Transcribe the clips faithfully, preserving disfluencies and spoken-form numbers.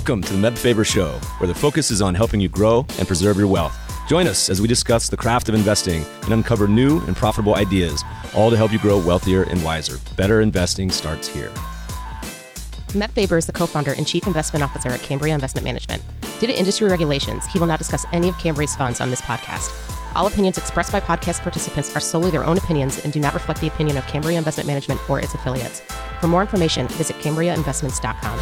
Welcome to the Meb Faber Show, where the focus is on helping you grow and preserve your wealth. Join us as we discuss the craft of investing and uncover new and profitable ideas, all to help you grow wealthier and wiser. Better investing starts here. Meb Faber is the co-founder and chief investment officer at Cambria Investment Management. Due to industry regulations, he will not discuss any of Cambria's funds on this podcast. All opinions expressed by podcast participants are solely their own opinions and do not reflect the opinion of Cambria Investment Management or its affiliates. For more information, visit cambria investments dot com.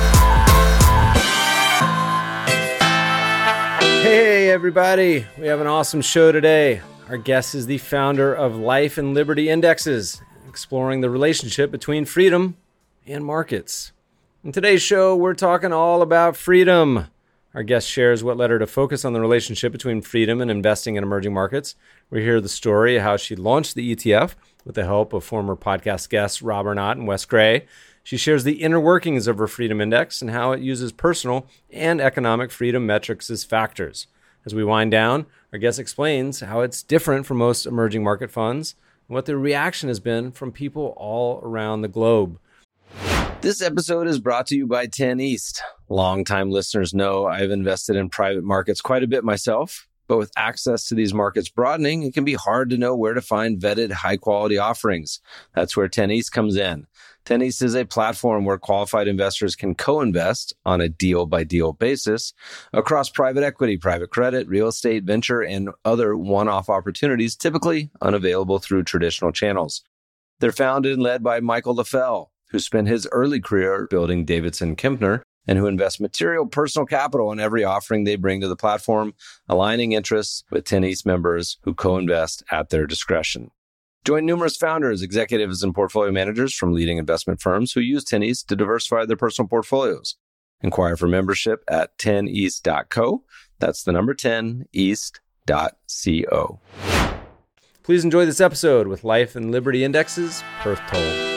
Hey, everybody. We have an awesome show today. Our guest is the founder of Life and Liberty Indexes, exploring the relationship between freedom and markets. In today's show, we're talking all about freedom. Our guest shares what led her to focus on the relationship between freedom and investing in emerging markets. We hear the story of how she launched the E T F with the help of former podcast guests Rob Arnott and Wes Gray. She shares the inner workings of her Freedom Index and how it uses personal and economic freedom metrics as factors. As we wind down, our guest explains how it's different from most emerging market funds and what the reaction has been from people all around the globe. This episode is brought to you by ten East. Longtime listeners know I've invested in private markets quite a bit myself, but with access to these markets broadening, it can be hard to know where to find vetted, high-quality offerings. That's where ten East comes in. ten East is a platform where qualified investors can co-invest on a deal-by-deal basis across private equity, private credit, real estate, venture, and other one-off opportunities typically unavailable through traditional channels. They're founded and led by Michael LaFell, who spent his early career building Davidson Kempner and who invests material personal capital in every offering they bring to the platform, aligning interests with ten East members who co-invest at their discretion. Join numerous founders, executives, and portfolio managers from leading investment firms who use ten East to diversify their personal portfolios. Inquire for membership at ten east dot co. That's the number ten east dot co. Please enjoy this episode with Life and Liberty Indexes, Perth Toll.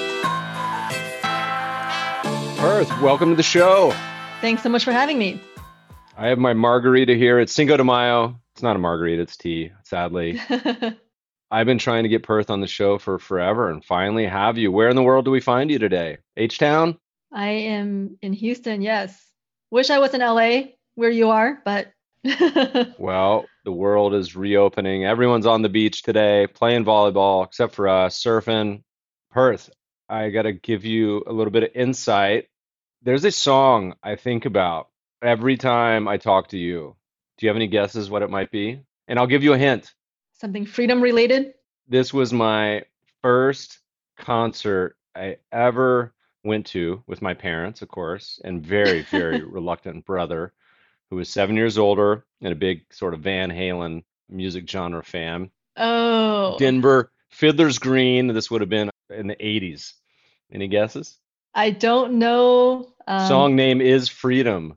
Perth, welcome to the show. Thanks so much for having me. I have my margarita here. It's Cinco de Mayo. It's not a margarita, it's tea, sadly. I've been trying to get Perth on the show for forever and finally have you. Where in the world do we find you today? H-Town? I am in Houston, yes. Wish I was in L A where you are, but... Well, the world is reopening. Everyone's on the beach today, playing volleyball, except for us, surfing. Perth, I got to give you a little bit of insight. There's a song I think about every time I talk to you. Do you have any guesses what it might be? And I'll give you a hint. Something freedom related? This was my first concert I ever went to with my parents, of course, and very, very reluctant brother who was seven years older and a big sort of Van Halen music genre fan. Oh. Denver, Fiddler's Green. This would have been in the eighties. Any guesses? I don't know. Um... Song name is Freedom.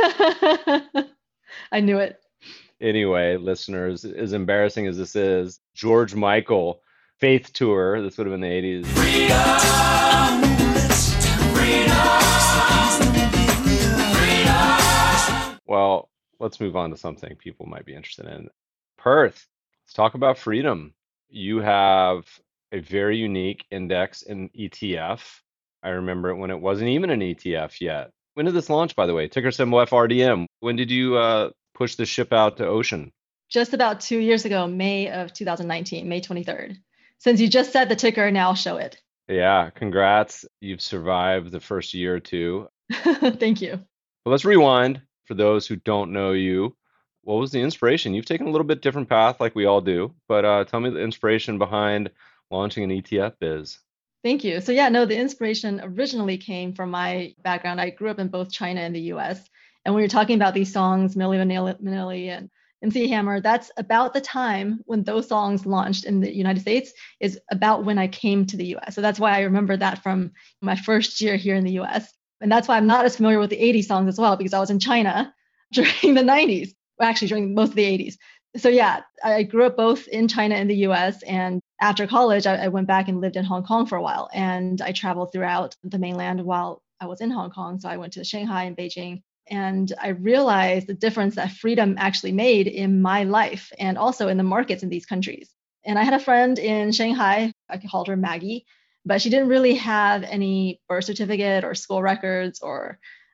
I knew it. Anyway, listeners, as embarrassing as this is, George Michael, Faith Tour, this would have been the eighties. Freedom! Freedom! Freedom! Well, let's move on to something people might be interested in. Perth, let's talk about freedom. You have a very unique index in E T F. I remember it when it wasn't even an E T F yet. When did this launch, by the way? Ticker symbol F R D M. When did you uh, push the ship out to ocean? Just about two years ago, May of two thousand nineteen, May twenty-third. Since you just said the ticker, now I'll show it. Yeah, congrats. You've survived the first year or two. Thank you. But let's rewind for those who don't know you. What was the inspiration? You've taken a little bit different path like we all do, but uh, tell me the inspiration behind launching an E T F biz. Thank you. So yeah, no, the inspiration originally came from my background. I grew up in both China and the U S. And when you're talking about these songs, Milli Vanilli and M C Hammer, that's about the time when those songs launched in the United States, is about when I came to the U S. So that's why I remember that from my first year here in the U S. And that's why I'm not as familiar with the eighties songs as well, because I was in China during the nineties, well, actually during most of the eighties. So yeah, I grew up both in China and the U S. And after college, I, I went back and lived in Hong Kong for a while. And I traveled throughout the mainland while I was in Hong Kong. So I went to Shanghai and Beijing. And I realized the difference that freedom actually made in my life and also in the markets in these countries. And I had a friend in Shanghai, I called her Maggie, but she didn't really have any birth certificate or school records or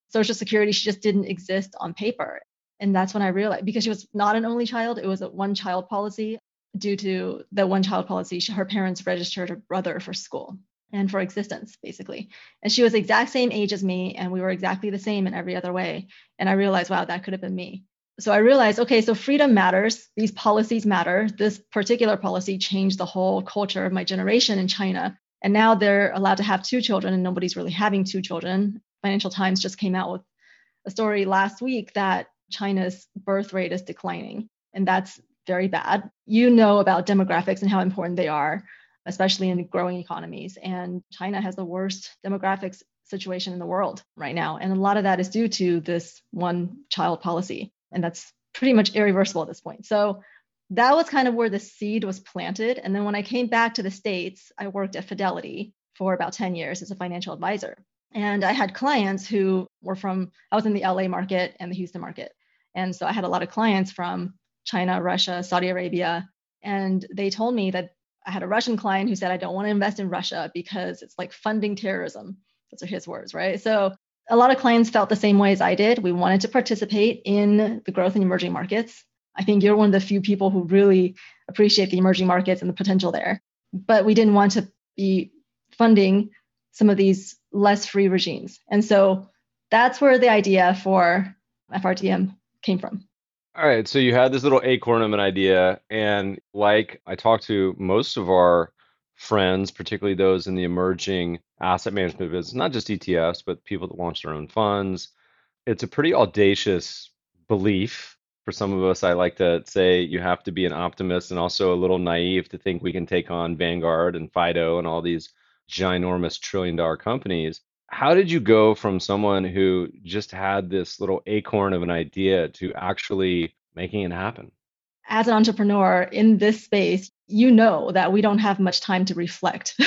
Social Security, she just didn't exist on paper. And that's when I realized, because she was not an only child, it was a one child policy. Due to the one child policy, she, her parents registered her brother for school and for existence, basically. And she was the exact same age as me, and we were exactly the same in every other way. And I realized, wow, that could have been me. So I realized, okay, so freedom matters. These policies matter. This particular policy changed the whole culture of my generation in China. And now they're allowed to have two children, and nobody's really having two children. Financial Times just came out with a story last week that China's birth rate is declining, and that's very bad. You know about demographics and how important they are, especially in growing economies. And China has the worst demographics situation in the world right now. And a lot of that is due to this one child policy. And that's pretty much irreversible at this point. So that was kind of where the seed was planted. And then when I came back to the States, I worked at Fidelity for about ten years as a financial advisor. And I had clients who were from, I was in the L A market and the Houston market. And so I had a lot of clients from China, Russia, Saudi Arabia. And they told me that I had a Russian client who said, I don't want to invest in Russia because it's like funding terrorism. Those are his words, right? So a lot of clients felt the same way as I did. We wanted to participate in the growth in emerging markets. I think you're one of the few people who really appreciate the emerging markets and the potential there. But we didn't want to be funding some of these less free regimes. And so that's where the idea for F R T M came from. All right, so you had this little acorn of an idea, and like I talked to most of our friends, particularly those in the emerging asset management business, not just E T Fs, but people that launch their own funds, it's a pretty audacious belief. For some of us, I like to say you have to be an optimist and also a little naive to think we can take on Vanguard and Fido and all these ginormous trillion dollar companies. How did you go from someone who just had this little acorn of an idea to actually making it happen? As an entrepreneur in this space, you know that we don't have much time to reflect.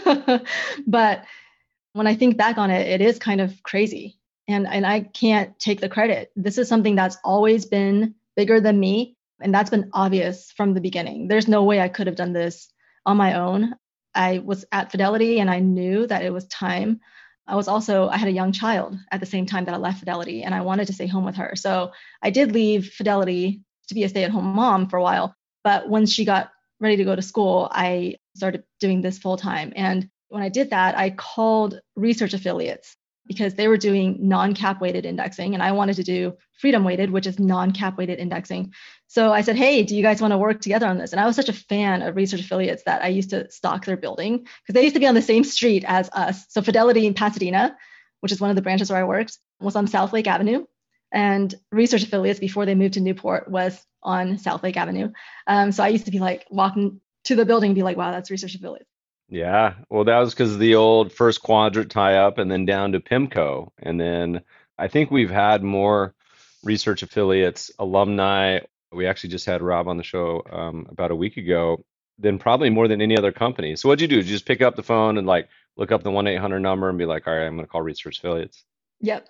But when I think back on it, it is kind of crazy. And, and I can't take the credit. This is something that's always been bigger than me. And that's been obvious from the beginning. There's no way I could have done this on my own. I was at Fidelity and I knew that it was time. I was also, I had a young child at the same time that I left Fidelity, and I wanted to stay home with her. So I did leave Fidelity to be a stay-at-home mom for a while. But once she got ready to go to school, I started doing this full time. And when I did that, I called research affiliates because they were doing non-cap weighted indexing and I wanted to do freedom weighted, which is non-cap weighted indexing. So I said, hey, do you guys want to work together on this? And I was such a fan of research affiliates that I used to stalk their building because they used to be on the same street as us. So Fidelity in Pasadena, which is one of the branches where I worked, was on South Lake Avenue. And research affiliates before they moved to Newport was on South Lake Avenue. Um, so I used to be like walking to the building and be like, wow, that's research affiliates. Yeah, well, that was because of the old first quadrant tie up and then down to PIMCO. And then I think we've had more research affiliates, alumni. We actually just had Rob on the show um, about a week ago, than probably more than any other company. So what'd you do? Did you just pick up the phone and like look up the one eight hundred number and be like, all right, I'm going to call research affiliates? Yep,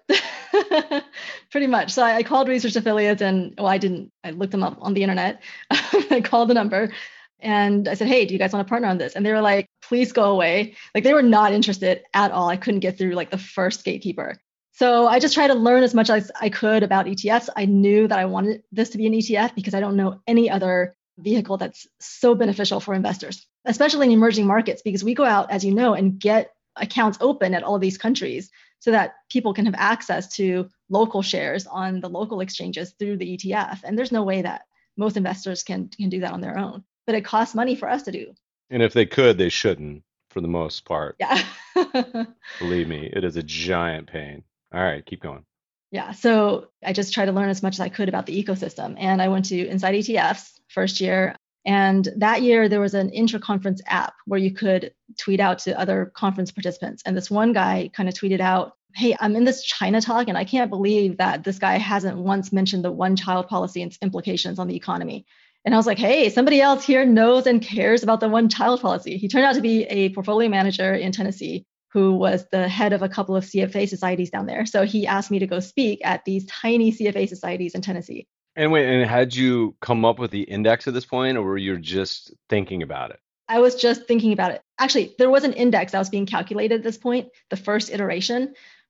pretty much. So I, I called research affiliates and, well, I didn't, I looked them up on the internet. I called the number. And I said, hey, do you guys want to partner on this? And they were like, please go away. Like they were not interested at all. I couldn't get through like the first gatekeeper. So I just tried to learn as much as I could about E T Fs. I knew that I wanted this to be an E T F because I don't know any other vehicle that's so beneficial for investors, especially in emerging markets, because we go out, as you know, and get accounts open at all of these countries so that people can have access to local shares on the local exchanges through the E T F. And there's no way that most investors can, can do that on their own. But it costs money for us to do. And if they could, they shouldn't, for the most part. Yeah. Believe me, it is a giant pain. All right, keep going. Yeah. So I just tried to learn as much as I could about the ecosystem. And I went to Inside E T Fs first year. And that year, there was an intra-conference app where you could tweet out to other conference participants. And this one guy kind of tweeted out, hey, I'm in this China talk, and I can't believe that this guy hasn't once mentioned the one-child policy and its implications on the economy. And I was like, hey, somebody else here knows and cares about the one-child policy. He turned out to be a portfolio manager in Tennessee who was the head of a couple of C F A societies down there. So he asked me to go speak at these tiny C F A societies in Tennessee. And wait, and had you come up with the index at this point, or were you just thinking about it? I was just thinking about it. Actually, there was an index that was being calculated at this point, the first iteration,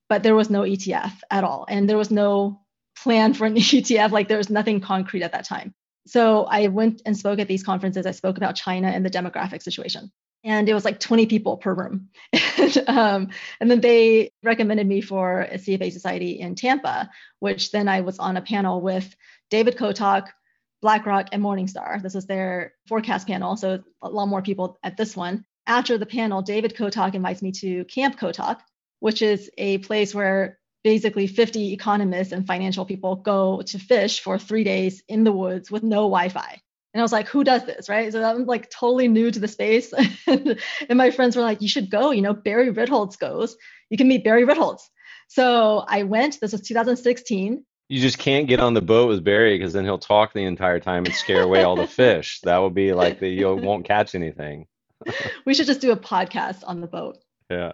but there was no E T F at all. And there was no plan for an E T F. Like there was nothing concrete at that time. So I went and spoke at these conferences. I spoke about China and the demographic situation. And it was like twenty people per room. and, um, and then they recommended me for a C F A society in Tampa, which then I was on a panel with David Kotok, BlackRock, and Morningstar. This was their forecast panel. So a lot more people at this one. After the panel, David Kotok invites me to Camp Kotok, which is a place where basically fifty economists and financial people go to fish for three days in the woods with no Wi-Fi. And I was like, who does this, right? So I'm like totally new to the space. and, and my friends were like, you should go, you know, Barry Ritholtz goes. You can meet Barry Ritholtz. So I went, this was two thousand sixteen. You just can't get on the boat with Barry because then he'll talk the entire time and scare away all the fish. That would be like the, you won't catch anything. We should just do a podcast on the boat. Yeah.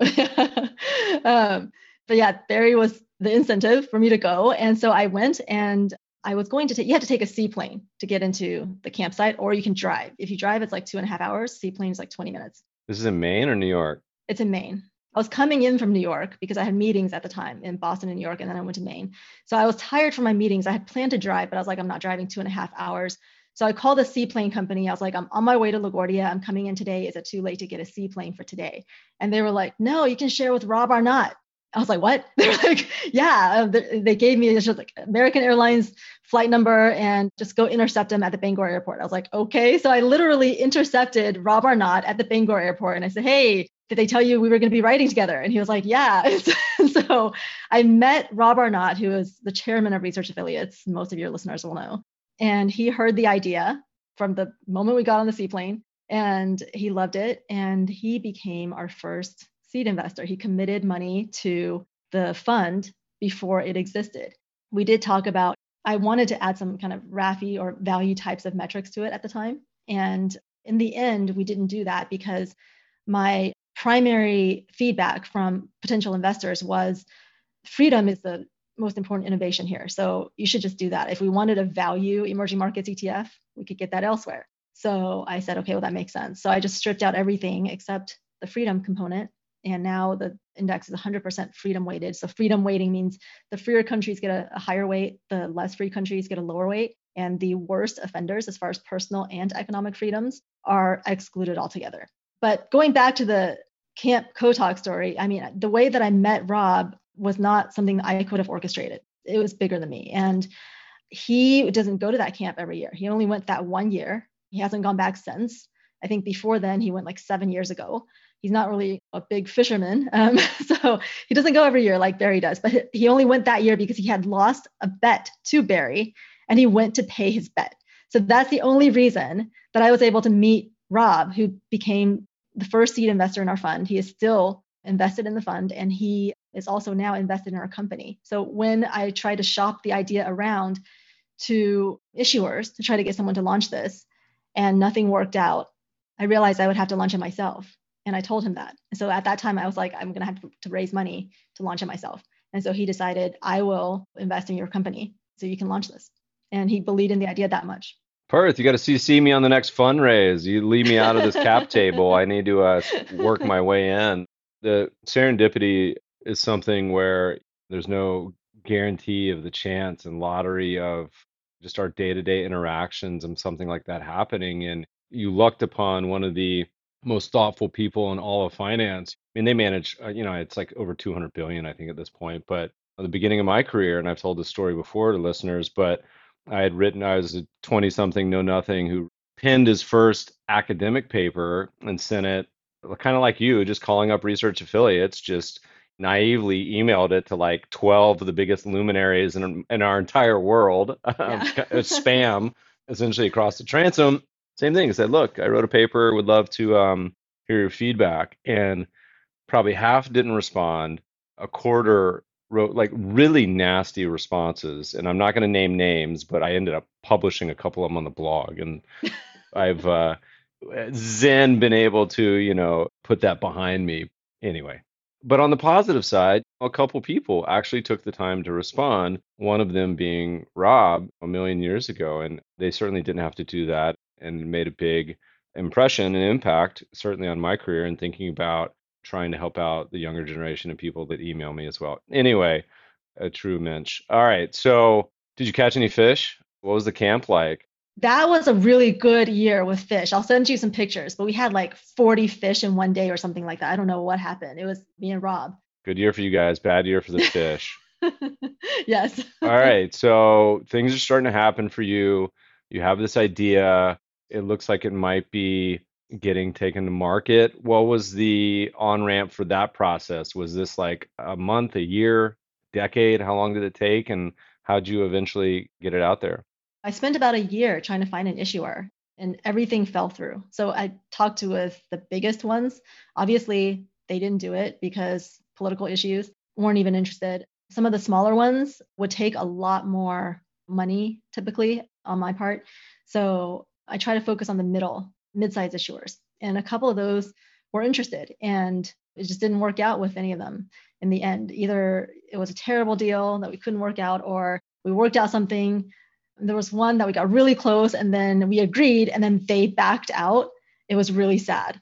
um, but yeah, Barry was the incentive for me to go. And so I went and I was going to take, you have to take a seaplane to get into the campsite, or you can drive. If you drive, it's like two and a half hours. Seaplane is like twenty minutes. This is in Maine or New York? It's in Maine. I was coming in from New York because I had meetings at the time in Boston and New York, and then I went to Maine. So I was tired from my meetings. I had planned to drive, but I was like, I'm not driving two and a half hours. So I called a seaplane company. I was like, I'm on my way to LaGuardia. I'm coming in today. Is it too late to get a seaplane for today? And they were like, no, you can share with Rob Arnott. I was like, what? They're like, yeah. They gave me just like American Airlines flight number and just go intercept him at the Bangor airport. I was like, okay. So I literally intercepted Rob Arnott at the Bangor airport. And I said, hey, did they tell you we were going to be writing together? And he was like, yeah. So I met Rob Arnott, who is the chairman of Research Affiliates. Most of your listeners will know. And he heard the idea from the moment we got on the seaplane, and he loved it. And he became our first seed investor. He committed money to the fund before it existed. We did talk about, I wanted to add some kind of R A F I or value types of metrics to it at the time. And in the end, we didn't do that because my primary feedback from potential investors was freedom is the most important innovation here. So you should just do that. If we wanted a value emerging markets E T F, we could get that elsewhere. So I said, okay, well, that makes sense. So I just stripped out everything except the freedom component. And now the index is one hundred percent freedom weighted. So freedom weighting means the freer countries get a, a higher weight, the less free countries get a lower weight. And the worst offenders, as far as personal and economic freedoms, are excluded altogether. But going back to the Camp Kotok story, I mean, the way that I met Rob was not something that I could have orchestrated. It was bigger than me. And he doesn't go to that camp every year. He only went that one year. He hasn't gone back since. I think before then, he went like seven years ago. He's not really a big fisherman. Um, so he doesn't go every year like Barry does. But he only went that year because he had lost a bet to Barry and he went to pay his bet. So that's the only reason that I was able to meet Rob, who became the first seed investor in our fund. He is still invested in the fund, and he is also now invested in our company. So when I tried to shop the idea around to issuers to try to get someone to launch this and nothing worked out, I realized I would have to launch it myself. And I told him that. And so at that time, I was like, I'm going to have to raise money to launch it myself. And so he decided, I will invest in your company so you can launch this. And he believed in the idea that much. Perth, you got to C C me on the next fundraise. You leave me out of this cap table. I need to uh, work my way in. The serendipity is something where there's no guarantee of the chance and lottery of just our day-to-day interactions and something like that happening. And you lucked upon one of the most thoughtful people in all of finance. I mean, they manage, uh, you know, it's like over two hundred billion, I think, at this point. But at the beginning of my career, and I've told this story before to listeners, but I had written, I was a twenty-something know-nothing who penned his first academic paper and sent it, kind of like you, just calling up research affiliates, just naively emailed it to like twelve of the biggest luminaries in, in our entire world, yeah. Spam, essentially across the transom. Same thing. I said, look, I wrote a paper, would love to um, hear your feedback. And probably half didn't respond. A quarter wrote like really nasty responses. And I'm not going to name names, but I ended up publishing a couple of them on the blog. And I've uh, zen been able to, you know, put that behind me anyway. But on the positive side, a couple people actually took the time to respond, one of them being Rob a million years ago. And they certainly didn't have to do that, and made a big impression and impact, certainly on my career, and thinking about trying to help out the younger generation and people that email me as well. Anyway, a true mensch. All right. So did you catch any fish? What was the camp like? That was a really good year with fish. I'll send you some pictures, but we had like forty fish in one day or something like that. I don't know what happened. It was me and Rob. Good year for you guys. Bad year for the fish. Yes. All right. So things are starting to happen for you. You have this idea. It looks like it might be getting taken to market. What was the on ramp for that process? Was this like a month, a year, decade? How long did it take? And how'd you eventually get it out there? I spent about a year trying to find an issuer and everything fell through. So I talked to with the biggest ones. Obviously, they didn't do it because political issues, weren't even interested. Some of the smaller ones would take a lot more money typically on my part. So I try to focus on the middle, mid-sized issuers. And a couple of those were interested and it just didn't work out with any of them in the end. Either it was a terrible deal that we couldn't work out or we worked out something. There was one that we got really close and then we agreed and then they backed out. It was really sad.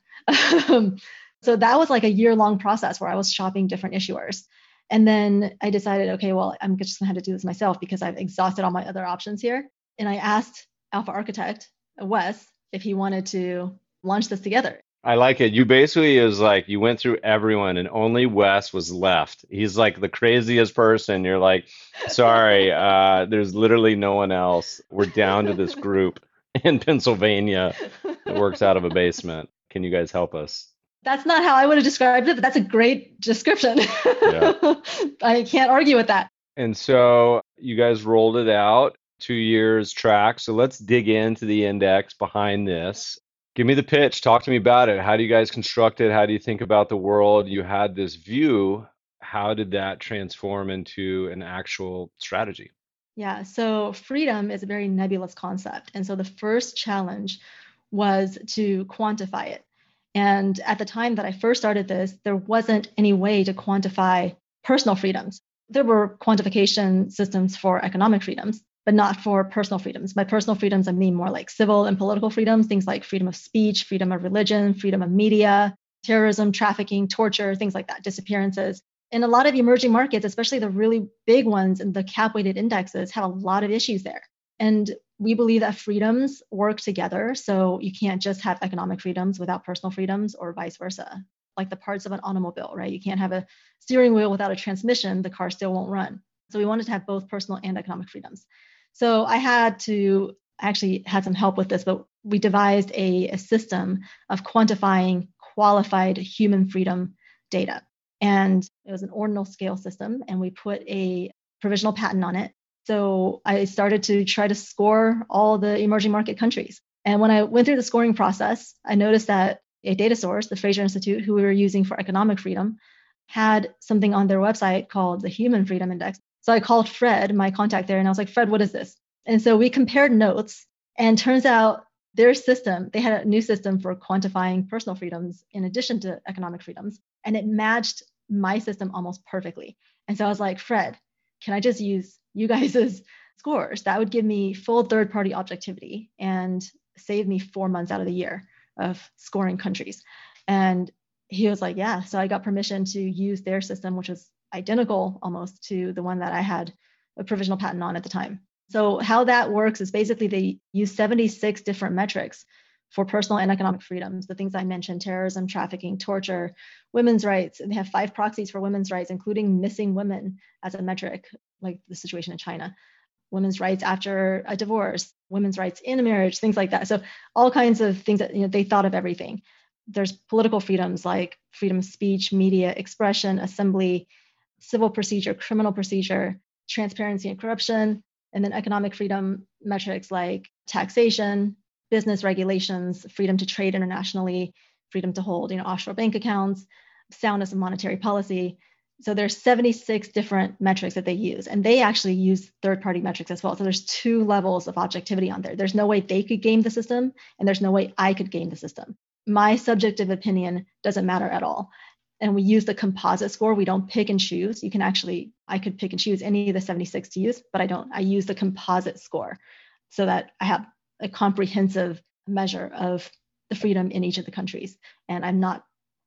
So that was like a year-long process where I was shopping different issuers. And then I decided, okay, well, I'm just gonna have to do this myself because I've exhausted all my other options here. And I asked Alpha Architect, Wes, if he wanted to launch this together. I like it. You basically is like, you went through everyone and only Wes was left. He's like the craziest person. You're like, sorry, uh, there's literally no one else. We're down to this group in Pennsylvania that works out of a basement. Can you guys help us? That's not how I would have described it, but that's a great description. Yeah. I can't argue with that. And so you guys rolled it out, two years track. So let's dig into the index behind this. Give me the pitch. Talk to me about it. How do you guys construct it? How do you think about the world? You had this view. How did that transform into an actual strategy? Yeah, so freedom is a very nebulous concept. And so the first challenge was to quantify it. And at the time that I first started this, there wasn't any way to quantify personal freedoms. There were quantification systems for economic freedoms, but not for personal freedoms. By personal freedoms, I mean more like civil and political freedoms, things like freedom of speech, freedom of religion, freedom of media, terrorism, trafficking, torture, things like that, disappearances. In a lot of emerging markets, especially the really big ones and the cap-weighted indexes, have a lot of issues there. And we believe that freedoms work together. So you can't just have economic freedoms without personal freedoms or vice versa. Like the parts of an automobile, right? You can't have a steering wheel without a transmission, the car still won't run. So we wanted to have both personal and economic freedoms. So I had to, I actually had some help with this, but we devised a, a system of quantifying qualified human freedom data. And it was an ordinal scale system, and we put a provisional patent on it. So I started to try to score all the emerging market countries. And when I went through the scoring process, I noticed that a data source, the Fraser Institute, who we were using for economic freedom, had something on their website called the Human Freedom Index. So I called Fred, my contact there, and I was like, Fred, what is this? And so we compared notes, and turns out their system, they had a new system for quantifying personal freedoms in addition to economic freedoms, and it matched my system almost perfectly. And so I was like, Fred, can I just use you guys' scores? That would give me full third-party objectivity and save me four months out of the year of scoring countries. And he was like, yeah. So I got permission to use their system, which was identical almost to the one that I had a provisional patent on at the time. So how that works is basically they use seventy-six different metrics for personal and economic freedoms, the things I mentioned, terrorism, trafficking, torture, women's rights. And they have five proxies for women's rights, including missing women as a metric, like the situation in China, women's rights after a divorce, women's rights in a marriage, things like that. So all kinds of things that, you know, they thought of everything. There's political freedoms like freedom of speech, media, expression, assembly, civil procedure, criminal procedure, transparency and corruption, and then economic freedom metrics like taxation, business regulations, freedom to trade internationally, freedom to hold, you know, offshore bank accounts, soundness of monetary policy. So there's seventy-six different metrics that they use, and they actually use third-party metrics as well. So there's two levels of objectivity on there. There's no way they could game the system, and there's no way I could game the system. My subjective opinion doesn't matter at all. And we use the composite score. We don't pick and choose. You can actually, I could pick and choose any of the seventy-six to use, but I don't. I use the composite score so that I have a comprehensive measure of the freedom in each of the countries. And I'm not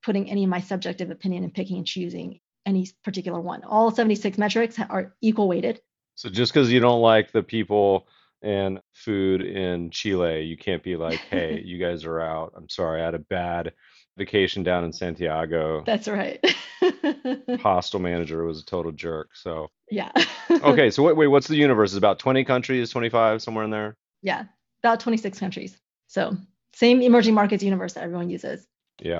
putting any of my subjective opinion and picking and choosing any particular one. All seventy-six metrics are equal weighted. So just because you don't like the people and food in Chile, you can't be like, hey, you guys are out. I'm sorry, I had a bad vacation down in Santiago. That's right. Hostel manager was a total jerk. So yeah. okay, so wait, wait, what's the universe? Is about twenty countries, twenty-five, somewhere in there? Yeah, about twenty-six countries. So same emerging markets universe that everyone uses. Yeah.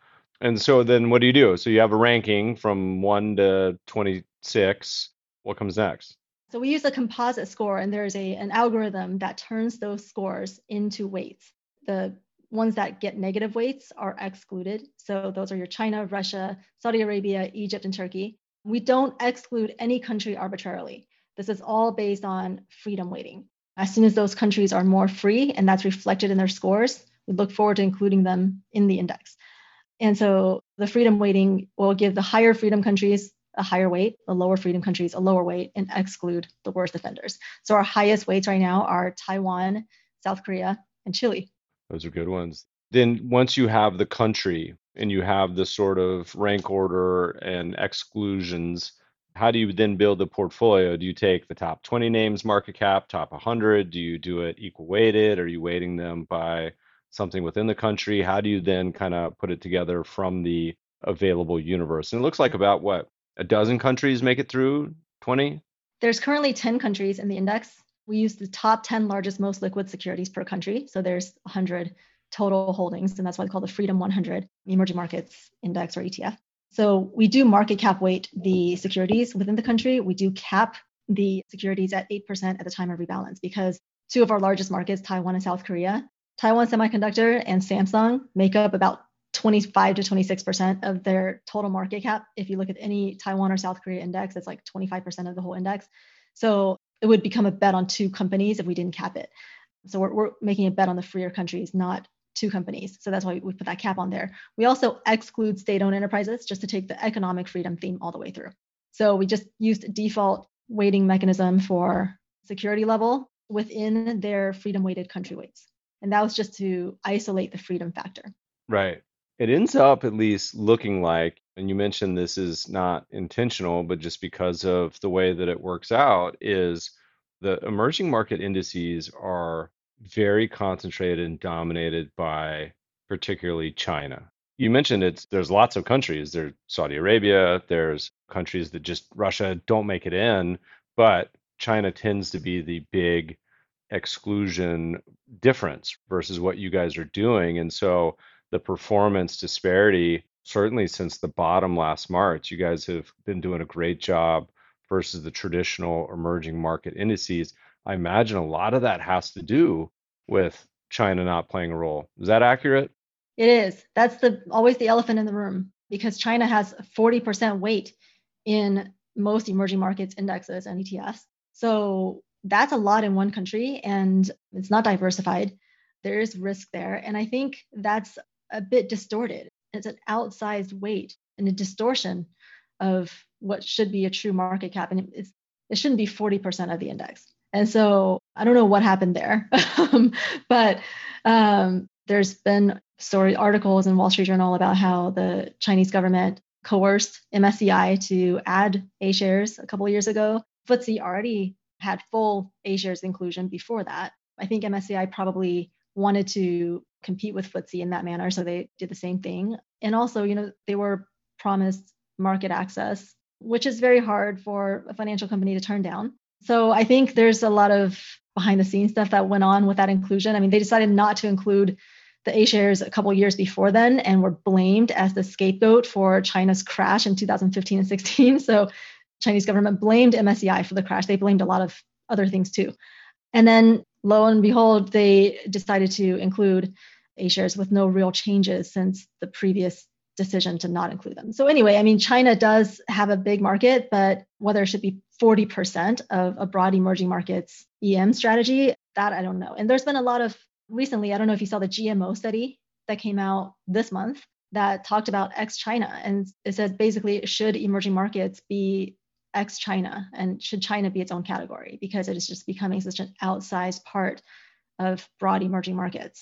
And so then what do you do? So you have a ranking from one to twenty-six. What comes next? So we use a composite score, and there's a an algorithm that turns those scores into weights. The ones that get negative weights are excluded. So those are your China, Russia, Saudi Arabia, Egypt, and Turkey. We don't exclude any country arbitrarily. This is all based on freedom weighting. As soon as those countries are more free, and that's reflected in their scores, we look forward to including them in the index. And so the freedom weighting will give the higher freedom countries a higher weight, the lower freedom countries a lower weight, and exclude the worst offenders. So our highest weights right now are Taiwan, South Korea, and Chile. Those are good ones. Then once you have the country and you have the sort of rank order and exclusions, how do you then build the portfolio? Do you take the top twenty names market cap, top one hundred? Do you do it equal weighted? Are you weighting them by something within the country? How do you then kind of put it together from the available universe? And it looks like about what, a dozen countries make it through twenty? There's currently ten countries in the index. We use the top ten largest, most liquid securities per country. So there's one hundred total holdings, and that's why they call the Freedom one hundred Emerging Markets Index or E T F. So we do market cap weight the securities within the country. We do cap the securities at eight percent at the time of rebalance because two of our largest markets, Taiwan and South Korea, Taiwan Semiconductor and Samsung make up about twenty-five to twenty-six percent of their total market cap. If you look at any Taiwan or South Korea index, it's like twenty-five percent of the whole index. So it would become a bet on two companies if we didn't cap it. So we're, we're making a bet on the freer countries, not two companies. So that's why we put that cap on there. We also exclude state-owned enterprises just to take the economic freedom theme all the way through. So we just used a default weighting mechanism for security level within their freedom weighted country weights. And that was just to isolate the freedom factor. Right. It ends up at least looking like, and you mentioned this is not intentional, but just because of the way that it works out, is the emerging market indices are very concentrated and dominated by particularly China. You mentioned it's there's lots of countries. There's Saudi Arabia, there's countries that just Russia don't make it in, but China tends to be the big exclusion difference versus what you guys are doing. And so the performance disparity, certainly since the bottom last March, you guys have been doing a great job versus the traditional emerging market indices. I imagine a lot of that has to do with China not playing a role. Is that accurate? It is. That's the always the elephant in the room because China has forty percent weight in most emerging markets indexes and E T Fs. So that's a lot in one country and it's not diversified. There is risk there. And I think that's a bit distorted. It's an outsized weight and a distortion of what should be a true market cap. And it's, it shouldn't be forty percent of the index. And so I don't know what happened there, but um, there's been story articles in Wall Street Journal about how the Chinese government coerced M S C I to add A shares a couple of years ago. F T S E already had full A shares inclusion before that. I think M S C I probably wanted to compete with F T S E in that manner, so they did the same thing. And also, you know, they were promised market access, which is very hard for a financial company to turn down. So I think there's a lot of behind the scenes stuff that went on with that inclusion. I mean, they decided not to include the A shares a couple of years before then and were blamed as the scapegoat for China's crash in two thousand fifteen and sixteen. So Chinese government blamed M S C I for the crash. They blamed a lot of other things too. And then lo and behold, they decided to include A shares with no real changes since the previous decision to not include them. So anyway, I mean, China does have a big market, but whether it should be forty percent of a broad emerging markets E M strategy, that I don't know. And there's been a lot of recently, I don't know if you saw the G M O study that came out this month that talked about ex-China. And it said basically, should emerging markets be ex-China and should China be its own category because it is just becoming such an outsized part of broad emerging markets.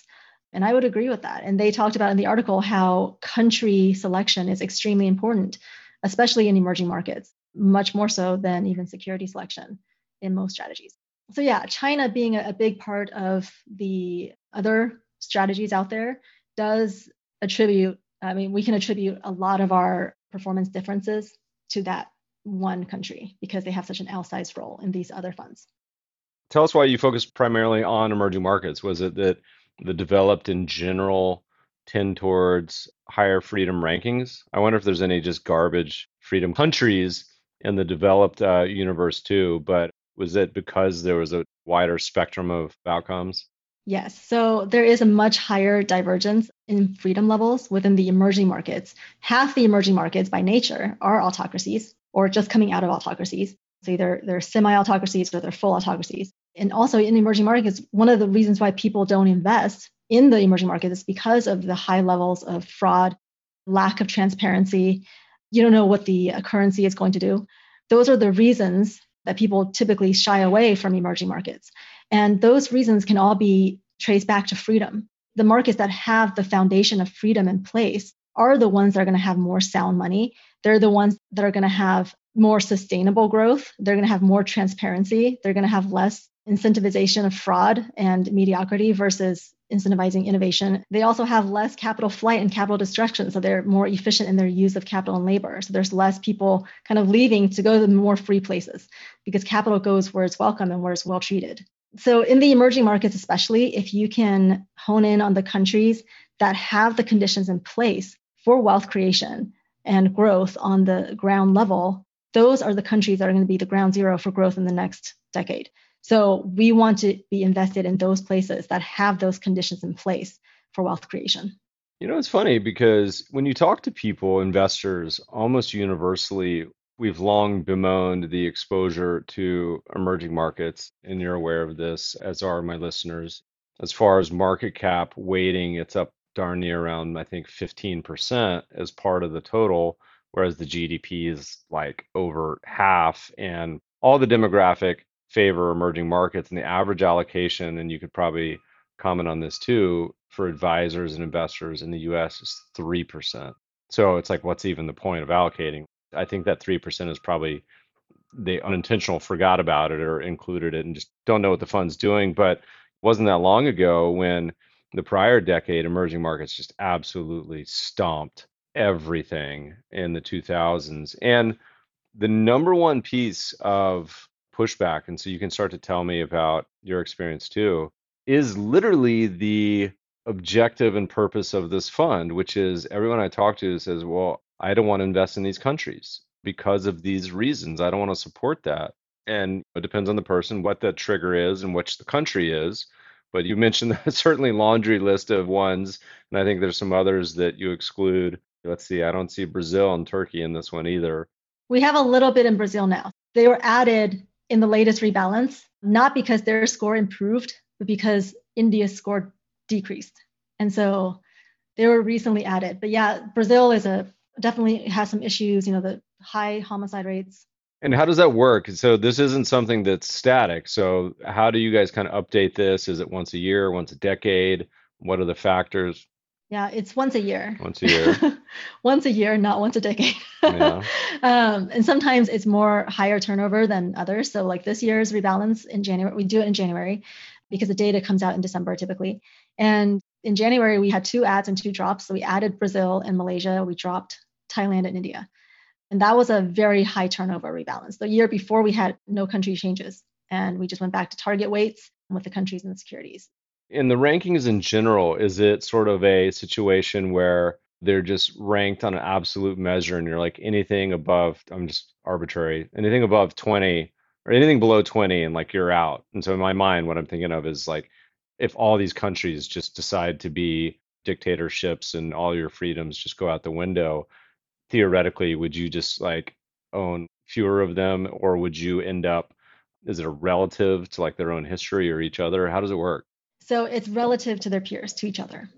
And I would agree with that. And they talked about in the article how country selection is extremely important, especially in emerging markets, much more so than even security selection in most strategies. So yeah, China being a, a big part of the other strategies out there does attribute, I mean, we can attribute a lot of our performance differences to that one country because they have such an outsized role in these other funds. Tell us why you focused primarily on emerging markets. Was it that the developed in general tend towards higher freedom rankings? I wonder if there's any just garbage freedom countries in the developed uh, universe too, but was it because there was a wider spectrum of outcomes? Yes. So there is a much higher divergence in freedom levels within the emerging markets. Half the emerging markets by nature are autocracies or just coming out of autocracies. So either they're semi-autocracies or they're full autocracies. And also in emerging markets, one of the reasons why people don't invest in the emerging markets is because of the high levels of fraud, lack of transparency. You don't know what the currency is going to do. Those are the reasons that people typically shy away from emerging markets. And those reasons can all be traced back to freedom. The markets that have the foundation of freedom in place are the ones that are going to have more sound money. They're the ones that are going to have more sustainable growth. They're going to have more transparency. They're going to have less incentivization of fraud and mediocrity versus incentivizing innovation. They also have less capital flight and capital destruction. So they're more efficient in their use of capital and labor. So there's less people kind of leaving to go to the more free places because capital goes where it's welcome and where it's well treated. So in the emerging markets, especially, if you can hone in on the countries that have the conditions in place for wealth creation and growth on the ground level, those are the countries that are going to be the ground zero for growth in the next decade. So we want to be invested in those places that have those conditions in place for wealth creation. You know, it's funny because when you talk to people, investors, almost universally, we've long bemoaned the exposure to emerging markets, and you're aware of this, as are my listeners. As far as market cap weighting, it's up darn near around, I think, fifteen percent as part of the total, whereas the G D P is like over half, and all the demographic favor emerging markets, and the average allocation, and you could probably comment on this too, for advisors and investors in the U S is three percent. So it's like, what's even the point of allocating? I think that three percent is probably they unintentional forgot about it or included it and just don't know what the fund's doing. But it wasn't that long ago when the prior decade, emerging markets just absolutely stomped everything in the two thousands. And the number one piece of pushback, and so you can start to tell me about your experience too, is literally the objective and purpose of this fund, which is everyone I talk to says, well, I don't want to invest in these countries because of these reasons. I don't want to support that. And it depends on the person, what that trigger is and which the country is. But you mentioned that certainly laundry list of ones. And I think there's some others that you exclude. Let's see, I don't see Brazil and Turkey in this one either. We have a little bit in Brazil now. They were added in the latest rebalance, not because their score improved, but because India's score decreased. And so they were recently added. But yeah, Brazil is a definitely has some issues, you know, the high homicide rates. And how does that work? So this isn't something that's static. So how do you guys kind of update this? Is it once a year, once a decade? What are the factors? Yeah, it's once a year. Once a year. Once a year, not once a decade. Yeah. um, and sometimes it's more higher turnover than others. So like this year's rebalance in January, we do it in January because the data comes out in December typically. And in January, we had two adds and two drops. So we added Brazil and Malaysia. We dropped Thailand and India. And that was a very high turnover rebalance. The year before, we had no country changes. And we just went back to target weights with the countries and the securities. In the rankings in general, is it sort of a situation where they're just ranked on an absolute measure and you're like anything above, I'm just arbitrary, anything above twenty or anything below twenty and like you're out? And so in my mind, what I'm thinking of is like, if all these countries just decide to be dictatorships and all your freedoms just go out the window, theoretically, would you just like own fewer of them, or would you end up, is it a relative to like their own history or each other? How does it work? So it's relative to their peers, to each other.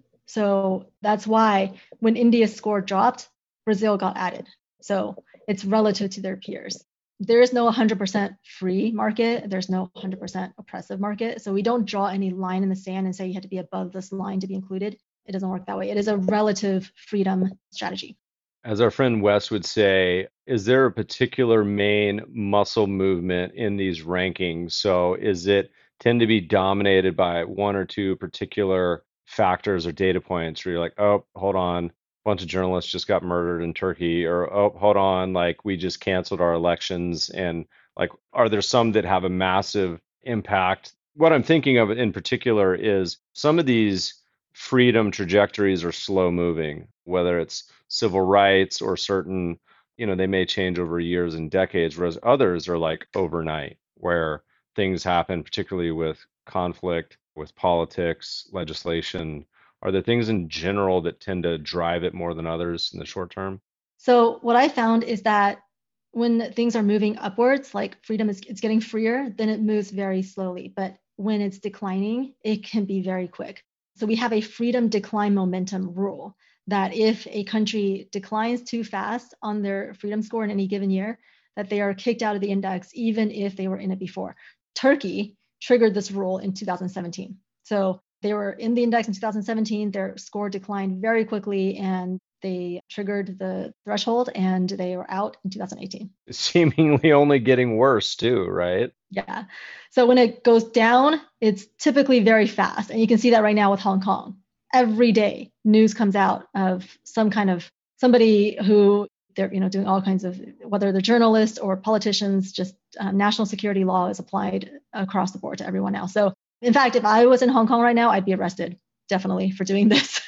So that's why when India's score dropped, Brazil got added. So it's relative to their peers. there is no one hundred percent free market. There's no one hundred percent oppressive market. So we don't draw any line in the sand and say you have to be above this line to be included. It doesn't work that way. It is a relative freedom strategy. As our friend Wes would say, is there a particular main muscle movement in these rankings? So is it tend to be dominated by one or two particular factors or data points where you're like, oh, hold on, a bunch of journalists just got murdered in Turkey, or oh, hold on, like we just canceled our elections, and like, are there some that have a massive impact? What I'm thinking of in particular is some of these freedom trajectories are slow moving, whether it's civil rights or certain, you know, they may change over years and decades, whereas others are like overnight, where things happen, particularly with conflict, with politics, legislation. Are there things in general that tend to drive it more than others in the short term? So what I found is that when things are moving upwards, like freedom is it's getting freer, then it moves very slowly. But when it's declining, it can be very quick. So we have a freedom decline momentum rule that if a country declines too fast on their freedom score in any given year, that they are kicked out of the index, even if they were in it before. Turkey triggered this rule in two thousand seventeen. So they were in the index in two thousand seventeen, their score declined very quickly and they triggered the threshold and they were out in two thousand eighteen. Seemingly only getting worse too, right? Yeah. So when it goes down, it's typically very fast. And you can see that right now with Hong Kong. Every day news comes out of some kind of somebody who they're you know doing all kinds of, whether they're journalists or politicians, just um, national security law is applied across the board to everyone now. So in fact, if I was in Hong Kong right now, I'd be arrested definitely for doing this.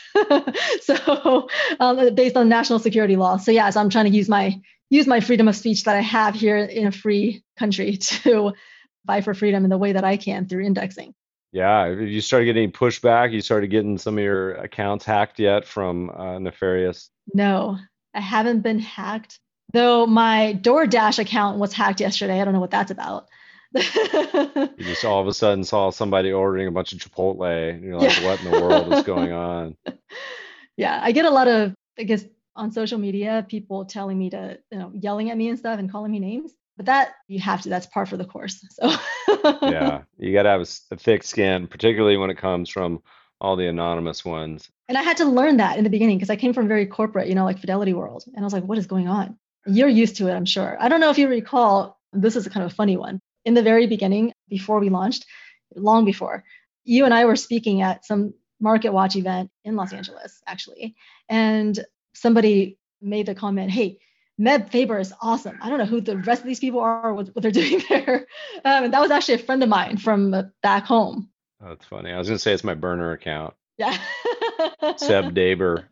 so um, based on national security law. So yeah, so I'm trying to use my use my freedom of speech that I have here in a free country to fight for freedom in the way that I can through indexing. Yeah, you started getting pushback. You started getting some of your accounts hacked yet from uh, nefarious? No, I haven't been hacked. Though my DoorDash account was hacked yesterday. I don't know what that's about. You just all of a sudden saw somebody ordering a bunch of Chipotle, and you're like, yeah. What in the world is going on? Yeah, I get a lot of, I guess, on social media, people telling me to, you know, yelling at me and stuff and calling me names. But that you have to, that's par for the course. So yeah, you got to have a, a thick skin, particularly when it comes from all the anonymous ones. And I had to learn that in the beginning because I came from very corporate, you know, like Fidelity World. And I was like, what is going on? You're used to it, I'm sure. I don't know if you recall, this is a kind of a funny one. In the very beginning, before we launched, long before, you and I were speaking at some Market Watch event in Los Angeles, actually. And somebody made the comment, hey, Meb Faber is awesome. I don't know who the rest of these people are or what, what they're doing there. Um, and that was actually a friend of mine from uh, back home. Oh, that's funny. I was going to say it's my burner account. Yeah. Seb Daber.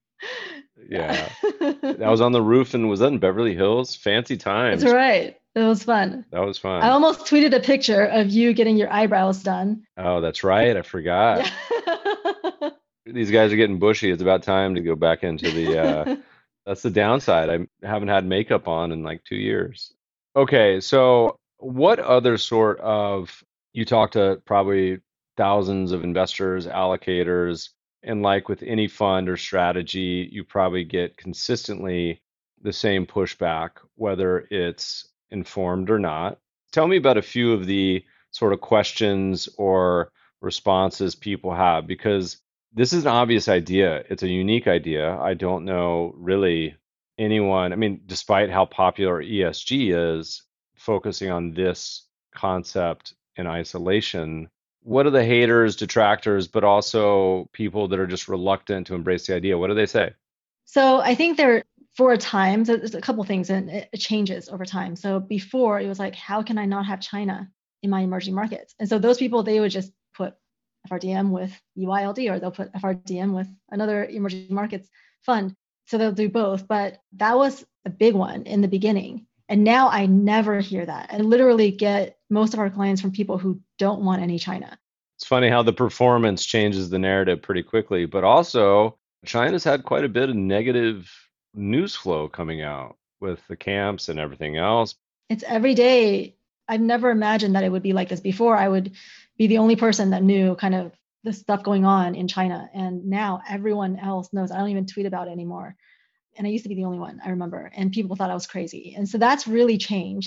Yeah. That was on the roof, and was that in Beverly Hills? Fancy times. That's right. It was fun. That was fun. I almost tweeted a picture of you getting your eyebrows done. Oh, that's right. I forgot. Yeah. These guys are getting bushy. It's about time to go back into the... Uh, that's the downside. I haven't had makeup on in like two years. Okay, so what other sort of... You talk to probably thousands of investors, allocators, and like with any fund or strategy, you probably get consistently the same pushback, whether it's informed or not. Tell me about a few of the sort of questions or responses people have, because this is an obvious idea. It's a unique idea. I don't know really anyone, I mean, despite how popular E S G is, focusing on this concept in isolation. What are the haters, detractors, but also people that are just reluctant to embrace the idea? What do they say? So I think there, for a time, so there's a couple things, and it changes over time. So before it was like, how can I not have China in my emerging markets? And so those people, they would just put F R D M with U I L D, or they'll put F R D M with another emerging markets fund. So they'll do both. But that was a big one in the beginning. And now I never hear that. I literally get most of our clients from people who don't want any China. It's funny how the performance changes the narrative pretty quickly, but also China's had quite a bit of negative news flow coming out with the camps and everything else. It's every day. I've never imagined that it would be like this before. I would be the only person that knew kind of the stuff going on in China. And now everyone else knows. I don't even tweet about it anymore. And I used to be the only one, I remember. And people thought I was crazy. And so that's really changed.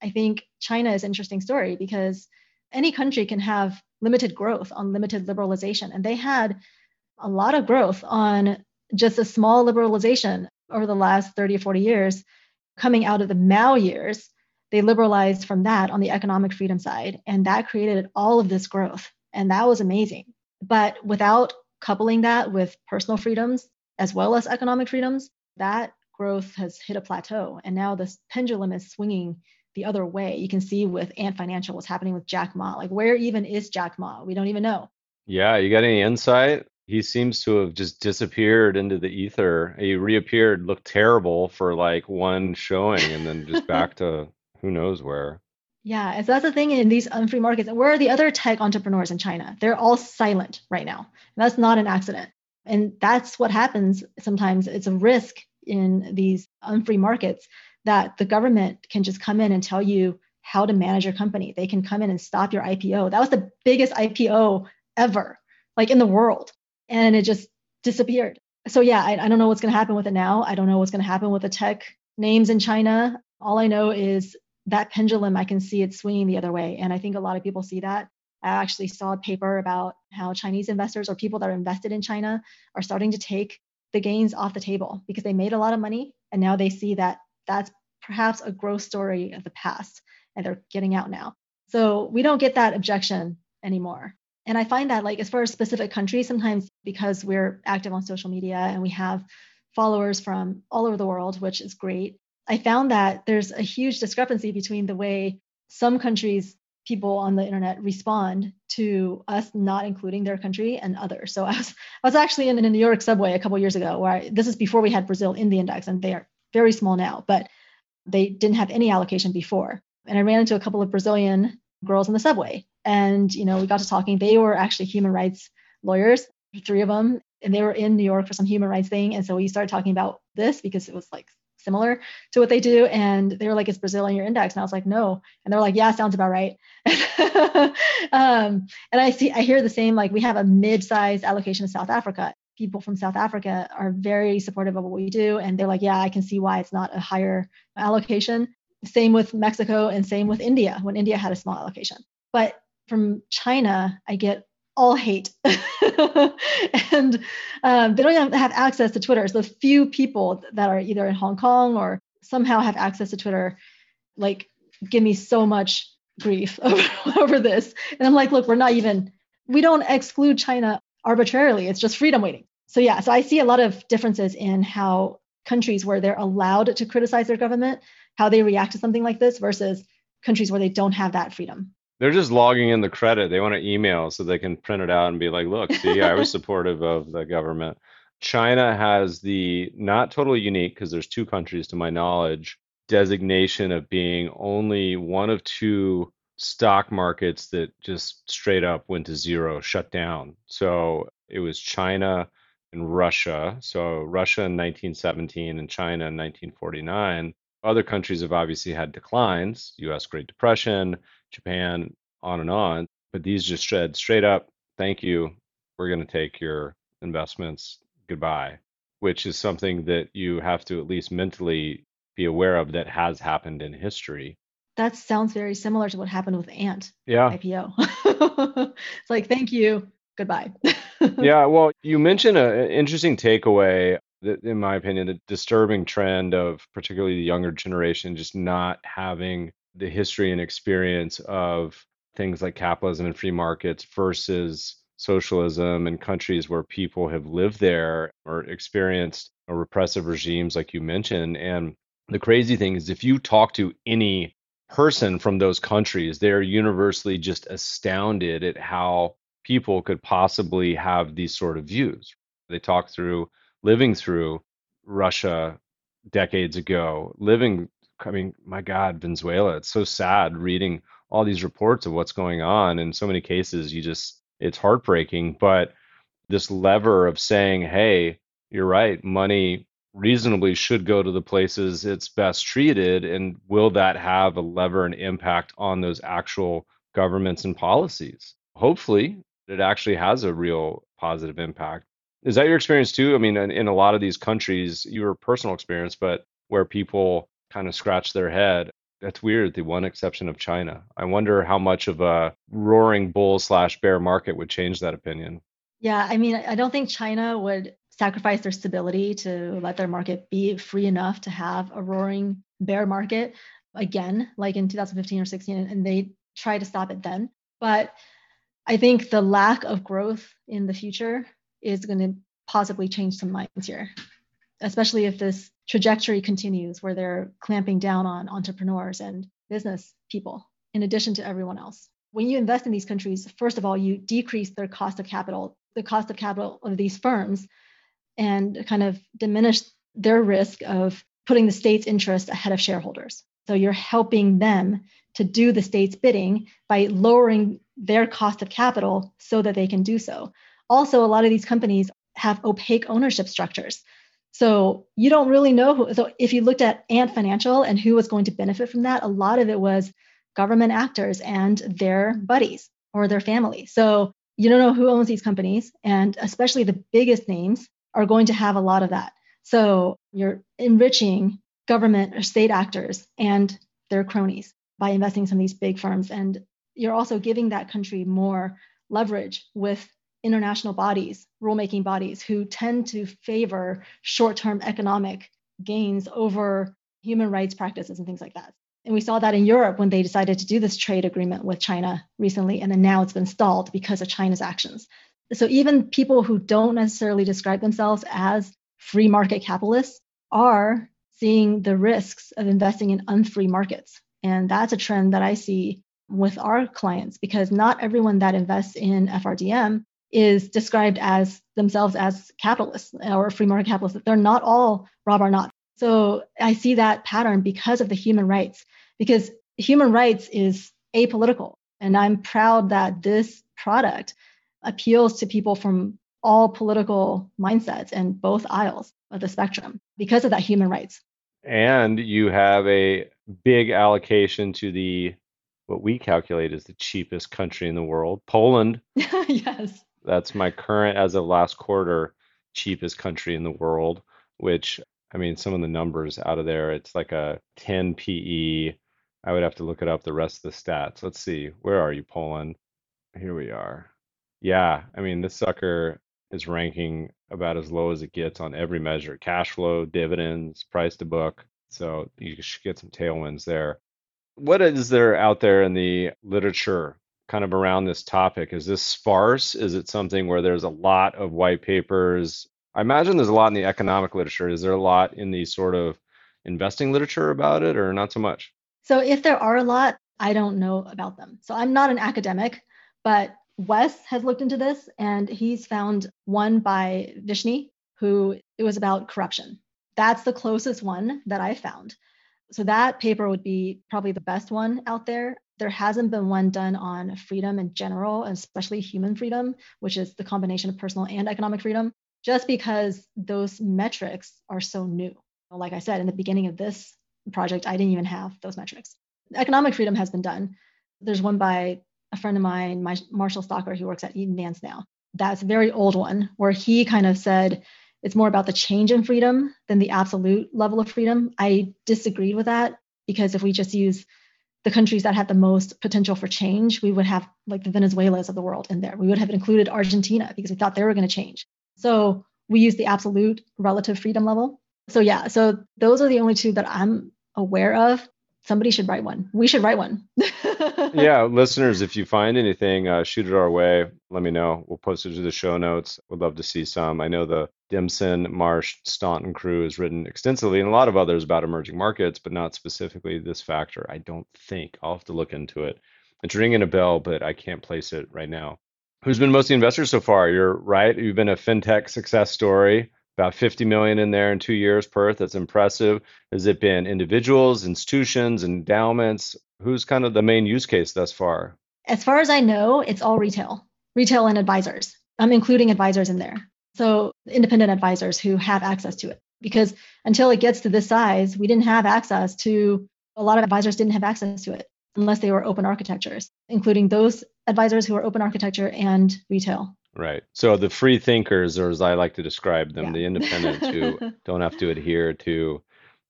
I think China is an interesting story because any country can have limited growth on limited liberalization. And they had a lot of growth on just a small liberalization over the last thirty or forty years. Coming out of the Mao years, they liberalized from that on the economic freedom side. And that created all of this growth. And that was amazing. But without coupling that with personal freedoms as well as economic freedoms, that growth has hit a plateau. And now this pendulum is swinging the other way. You can see with Ant Financial what's happening with Jack Ma. Like, where even is Jack Ma? We don't even know. Yeah, you got any insight? He seems to have just disappeared into the ether. He reappeared, looked terrible for like one showing, and then just back to who knows where. Yeah, and so that's the thing in these unfree markets. Where are the other tech entrepreneurs in China? They're all silent right now. And that's not an accident. And that's what happens sometimes. It's a risk in these unfree markets that the government can just come in and tell you how to manage your company. They can come in and stop your I P O. That was the biggest I P O ever, like in the world. And it just disappeared. So yeah, I, I don't know what's going to happen with it now. I don't know what's going to happen with the tech names in China. All I know is that pendulum, I can see it swinging the other way. And I think a lot of people see that. I actually saw a paper about how Chinese investors or people that are invested in China are starting to take the gains off the table because they made a lot of money. And now they see that that's perhaps a growth story of the past and they're getting out now. So we don't get that objection anymore. And I find that like as far as specific countries, sometimes because we're active on social media and we have followers from all over the world, which is great, I found that there's a huge discrepancy between the way some countries, people on the internet respond to us not including their country and others. So I was I was actually in, in the New York subway a couple of years ago, where I, this is before we had Brazil in the index, and they are very small now, but they didn't have any allocation before. And I ran into a couple of Brazilian girls in the subway, and you know we got to talking. They were actually human rights lawyers, three of them, and they were in New York for some human rights thing. And so we started talking about this because it was like similar to what they do. And they were like, is Brazil in your index? And I was like, no. And they're like, yeah, sounds about right. um, and I see, I hear the same, like we have a mid-sized allocation to South Africa. People from South Africa are very supportive of what we do. And they're like, yeah, I can see why it's not a higher allocation. Same with Mexico and same with India when India had a small allocation. But from China, I get all hate. and um, they don't even have access to Twitter. So the few people that are either in Hong Kong or somehow have access to Twitter, like give me so much grief over, over this. And I'm like, look, we're not even, we don't exclude China arbitrarily. It's just freedom waiting. So yeah, so I see a lot of differences in how countries where they're allowed to criticize their government, how they react to something like this versus countries where they don't have that freedom. They're just logging in the credit. They want to email so they can print it out and be like, look, see, I was supportive of the government. China has the not totally unique, because there's two countries to my knowledge, designation of being only one of two stock markets that just straight up went to zero, shut down. So it was China and Russia. So Russia in nineteen seventeen and China in nineteen forty-nine. Other countries have obviously had declines, U S Great Depression, Japan, on and on. But these just said straight up, thank you. We're going to take your investments. Goodbye, which is something that you have to at least mentally be aware of that has happened in history. That sounds very similar to what happened with Ant yeah. I P O. It's like, thank you. Goodbye. Yeah, well, you mentioned an interesting takeaway that, in my opinion, the disturbing trend of particularly the younger generation just not having the history and experience of things like capitalism and free markets versus socialism in countries where people have lived there or experienced repressive regimes like you mentioned. And the crazy thing is, if you talk to any person from those countries, they're universally just astounded at how people could possibly have these sort of views. They talk through living through Russia decades ago, living, I mean, my God, Venezuela, it's so sad reading all these reports of what's going on. In so many cases, you just, it's heartbreaking. But this lever of saying, hey, you're right, money reasonably should go to the places it's best treated. And will that have a lever and impact on those actual governments and policies? Hopefully, it actually has a real positive impact. Is that your experience too? I mean, in, in a lot of these countries, your personal experience, but where people kind of scratch their head, That's weird, the one exception of China. I wonder how much of a roaring bull slash bear market would change that opinion. Yeah, I mean, I don't think China would sacrifice their stability to let their market be free enough to have a roaring bear market again, like in two thousand fifteen or sixteen, and they try to stop it then. But I think the lack of growth in the future is going to possibly change some minds here, especially if this trajectory continues where they're clamping down on entrepreneurs and business people in addition to everyone else. When you invest in these countries, first of all, you decrease their cost of capital, the cost of capital of these firms, and kind of diminish their risk of putting the state's interest ahead of shareholders. So you're helping them to do the state's bidding by lowering their cost of capital so that they can do so. Also, a lot of these companies have opaque ownership structures. So you don't really know who. So if you looked at Ant Financial and who was going to benefit from that, a lot of it was government actors and their buddies or their family. So you don't know who owns these companies, and especially the biggest names are going to have a lot of that. So you're enriching government or state actors and their cronies by investing in some of these big firms. And you're also giving that country more leverage with international bodies, rulemaking bodies, who tend to favor short-term economic gains over human rights practices and things like that. And we saw that in Europe when they decided to do this trade agreement with China recently, and then now it's been stalled because of China's actions. So even people who don't necessarily describe themselves as free market capitalists are seeing the risks of investing in unfree markets. And that's a trend that I see with our clients, because not everyone that invests in F R D M is described as themselves as capitalists or free market capitalists. They're not all Rob Arnott. So I see that pattern because of the human rights, because human rights is apolitical. And I'm proud that this product appeals to people from all political mindsets and both aisles of the spectrum because of that human rights. And you have a big allocation to the, what we calculate is the cheapest country in the world, Poland. Yes. That's my current, as of last quarter, cheapest country in the world, which, I mean, some of the numbers out of there, it's like a ten P E. I would have to look it up, the rest of the stats. Let's see. Where are you, Poland? Here we are. Yeah, I mean, this sucker is ranking about as low as it gets on every measure: cash flow, dividends, price to book. So you should get some tailwinds there. What is there out there in the literature kind of around this topic? Is this sparse? Is it something where there's a lot of white papers? I imagine there's a lot in the economic literature. Is there a lot in the sort of investing literature about it, or not so much? So if there are a lot, I don't know about them. So I'm not an academic, but Wes has looked into this, and he's found one by Vishny, who it was about corruption. That's the closest one that I found. So that paper would be probably the best one out there. There hasn't been one done on freedom in general, especially human freedom, which is the combination of personal and economic freedom, just because those metrics are so new. Like I said, in the beginning of this project, I didn't even have those metrics. Economic freedom has been done. There's one by a friend of mine, my, Marshall Stocker, who works at Eaton Vance now. That's a very old one where he kind of said it's more about the change in freedom than the absolute level of freedom. I disagreed with that, because if we just use the countries that have the most potential for change, we would have like the Venezuelas of the world in there. We would have included Argentina because we thought they were going to change. So we use the absolute relative freedom level. So yeah, so those are the only two that I'm aware of. Somebody should write one. We should write one. Yeah, listeners, if you find anything, uh, shoot it our way. Let me know. We'll post it to the show notes. Would love to see some. I know the Dimson, Marsh, Staunton crew has written extensively, and a lot of others, about emerging markets, but not specifically this factor. I don't think. I'll have to look into it. It's ringing a bell, but I can't place it right now. Who's been most of the investors so far? You're right. You've been a fintech success story. About fifty million in there in two years, Perth. That's impressive. Has it been individuals, institutions, endowments? Who's kind of the main use case thus far? As far as I know, it's all retail, retail and advisors. I'm including advisors in there. So independent advisors who have access to it, because until it gets to this size, we didn't have access to, a lot of advisors didn't have access to it unless they were open architectures, including those advisors who are open architecture and retail. Right. So the free thinkers, or as I like to describe them, Yeah. the independents who don't have to adhere to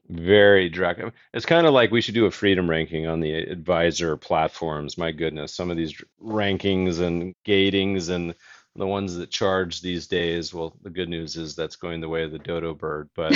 Very direct. It's kind of like we should do a freedom ranking on the advisor platforms. My goodness, some of these rankings and gatings and the ones that charge these days. Well, the good news is that's going the way of the dodo bird, but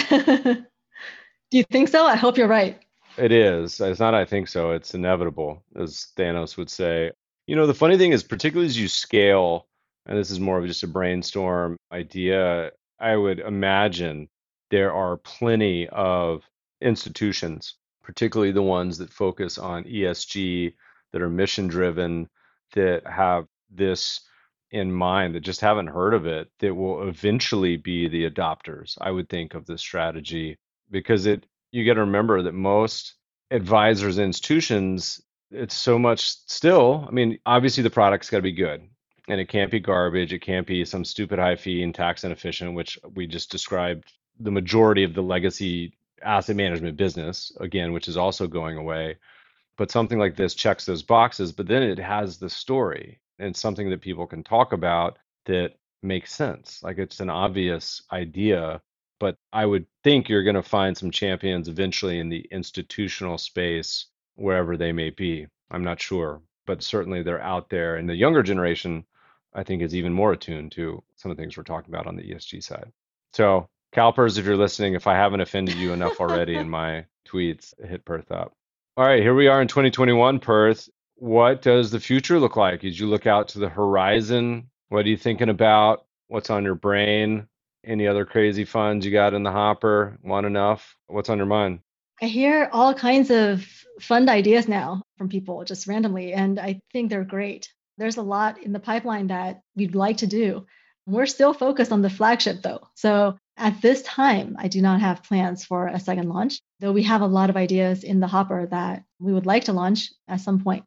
Do you think so? I hope you're right. it is. It's not, I think so. It's inevitable, as Thanos would say. You know, the funny thing is, particularly as you scale, and this is more of just a brainstorm idea, I would imagine there are plenty of institutions, particularly the ones that focus on E S G, that are mission driven, that have this in mind, that just haven't heard of it, that will eventually be the adopters, I would think, of this strategy. Because it, you got to remember that most advisors, institutions, it's so much still. I mean, obviously the product's got to be good and it can't be garbage. It can't be some stupid high fee and tax inefficient, which we just described the majority of the legacy asset management business, again, which is also going away. But something like this checks those boxes, but then it has the story and something that people can talk about that makes sense. Like it's an obvious idea, but I would think you're going to find some champions eventually in the institutional space, wherever they may be. I'm not sure, but certainly they're out there. And the younger generation, I think, is even more attuned to some of the things we're talking about on the E S G side. So, CalPERS, if you're listening, if I haven't offended you enough already in my tweets, hit Perth up. All right, here we are in twenty twenty-one, Perth. What does the future look like as you look out to the horizon? What are you thinking about? What's on your brain? Any other crazy funds you got in the hopper? Want enough? What's on your mind? I hear all kinds of fund ideas now from people just randomly, and I think they're great. There's a lot in the pipeline that we'd like to do. We're still focused on the flagship though. So at this time, I do not have plans for a second launch, though we have a lot of ideas in the hopper that we would like to launch at some point.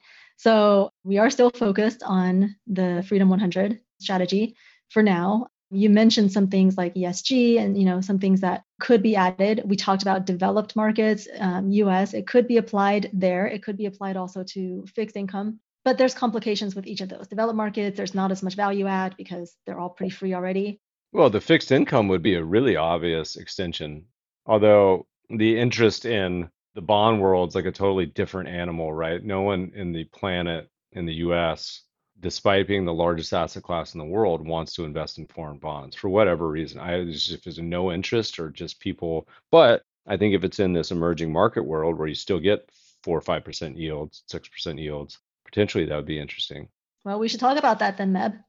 So we are still focused on the Freedom one hundred strategy for now. You mentioned some things like E S G and you know some things that could be added. We talked about developed markets, um, U S. It could be applied there. It could be applied also to fixed income. But there's complications with each of those. Developed markets, there's not as much value add because they're all pretty free already. Well, the fixed income would be a really obvious extension, although the interest in the bond world's like a totally different animal, right? No one in the planet in the U S, despite being the largest asset class in the world, wants to invest in foreign bonds for whatever reason. I if there's no interest or just people, but I think if it's in this emerging market world where you still get four or five percent yields, six percent yields, potentially that would be interesting. Well, we should talk about that then, Meb.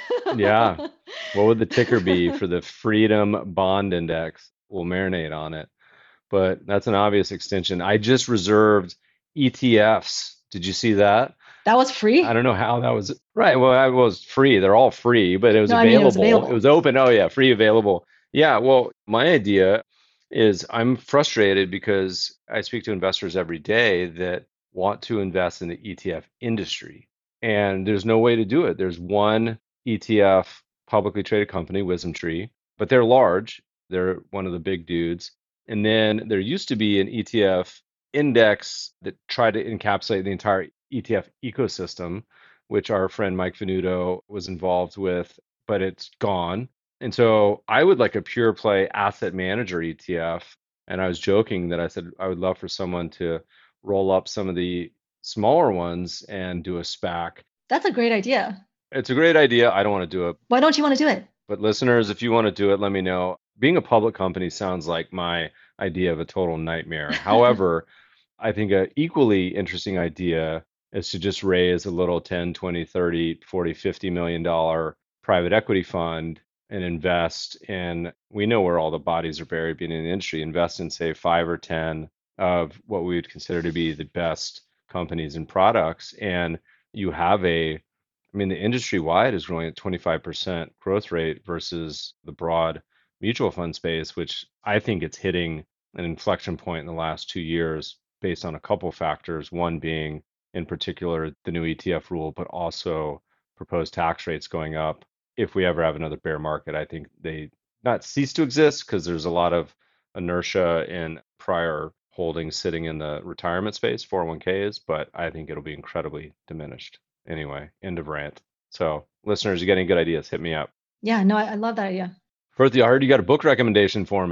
Yeah. What would the ticker be for the Freedom Bond Index? We'll marinate on it. But that's an obvious extension. I just reserved E T Fs. Did you see that? That was free? I don't know how that was. Right. Well, it was free. They're all free, but it was, no, available. I mean, it was available. It was open. Oh, yeah. Free available. Yeah. Well, my idea is I'm frustrated because I speak to investors every day that want to invest in the E T F industry. And there's no way to do it. There's one E T F publicly traded company, WisdomTree, but they're large. They're one of the big dudes. And then there used to be an E T F index that tried to encapsulate the entire E T F ecosystem, which our friend Mike Venuto was involved with, but it's gone. And so I would like a pure play asset manager E T F. And I was joking that I said I would love for someone to roll up some of the smaller ones and do a SPAC. That's a great idea. It's a great idea. I don't want to do it. Why don't you want to do it? But listeners, if you want to do it, let me know. Being a public company sounds like my idea of a total nightmare. However, I think an equally interesting idea is to just raise a little ten, twenty, thirty, forty, fifty million dollar private equity fund and invest in, we know where all the bodies are buried being in the industry, invest in say five or ten of what we would consider to be the best companies and products. And you have a, I mean, the industry wide is growing at twenty-five percent growth rate versus the broad mutual fund space, which I think it's hitting an inflection point in the last two years based on a couple factors. One being, in particular, the new E T F rule, but also proposed tax rates going up. If we ever have another bear market, I think they not cease to exist because there's a lot of inertia in prior holdings sitting in the retirement space, four oh one k's, but I think it'll be incredibly diminished. Anyway, end of rant. So listeners, you got any good ideas, hit me up. Yeah, no, I, I love that idea. Perthy, I heard you got a book recommendation for me.